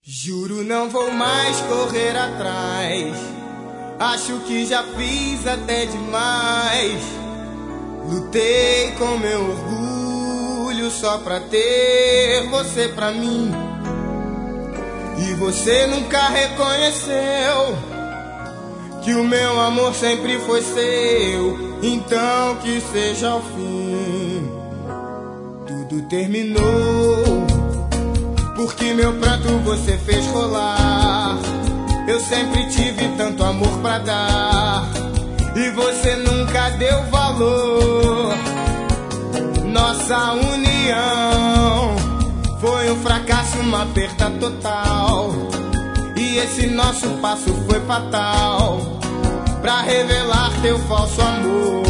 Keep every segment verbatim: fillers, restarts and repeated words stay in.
Juro, não vou mais correr atrás. Acho que já fiz até demais. Lutei com meu orgulho só pra ter você pra mim. E você nunca reconheceu que o meu amor sempre foi seu. Então que seja o fim. Tudo terminou porque meu pranto você fez rolar. Eu sempre tive tanto amor pra dar e você nunca deu valor. Nossa união foi um fracasso, uma perda total. E esse nosso passo foi fatal pra revelar teu falso amor.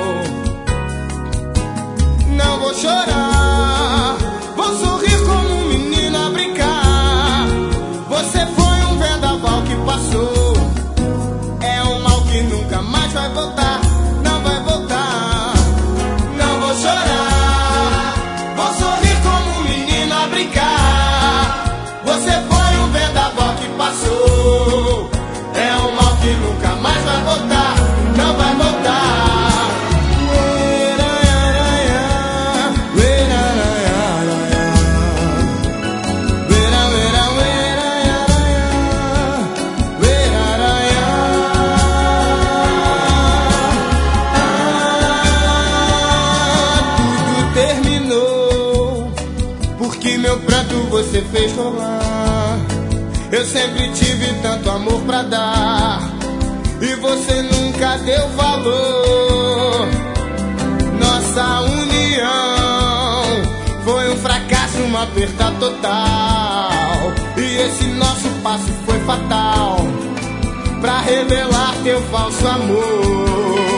Não vou chorar, vou sorrir como um menino a brincar. Você foi um vendaval que passou. É um mal que nunca mais vai voltar. Não vai voltar. Não vou chorar, vou sorrir como um menino a brincar. Você foi um vendaval que passou. É um mal que nunca mais vai voltar. Não vai voltar. Porque meu pranto você fez rolar. Eu sempre tive tanto amor pra dar e você nunca deu valor. Nossa união foi um fracasso, uma perda total. E esse nosso passo foi fatal pra revelar teu falso amor.